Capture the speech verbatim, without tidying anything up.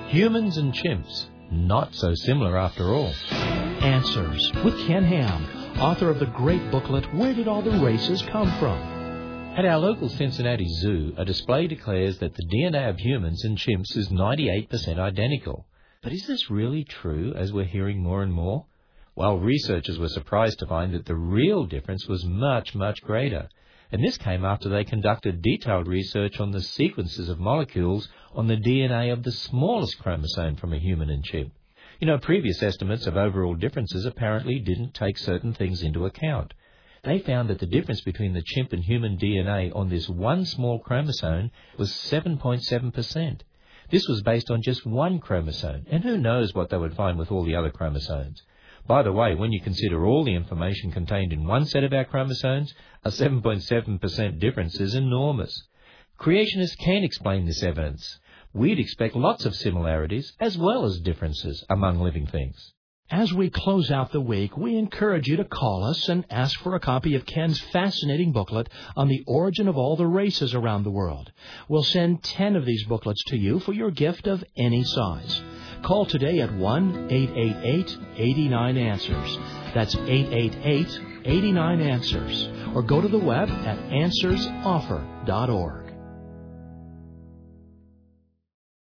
Humans and chimps, not so similar after all. Answers with Ken Ham, author of the great booklet, Where Did All the Races Come From? At our local Cincinnati Zoo, a display declares that the D N A of humans and chimps is ninety-eight percent identical. But is this really true, as we're hearing more and more? Well, researchers were surprised to find that the real difference was much, much greater. And this came after they conducted detailed research on the sequences of molecules on the D N A of the smallest chromosome from a human and chimp. You know, previous estimates of overall differences apparently didn't take certain things into account. They found that the difference between the chimp and human D N A on this one small chromosome was seven point seven percent. This was based on just one chromosome, and who knows what they would find with all the other chromosomes. By the way, when you consider all the information contained in one set of our chromosomes, a seven point seven percent difference is enormous. Creationists can explain this evidence. We'd expect lots of similarities as well as differences among living things. As we close out the week, we encourage you to call us and ask for a copy of Ken's fascinating booklet on the origin of all the races around the world. We'll send ten of these booklets to you for your gift of any size. Call today at one eight eight eight, eight nine, answers. That's eight eight eight, eight nine, answers. Or go to the web at answers offer dot org.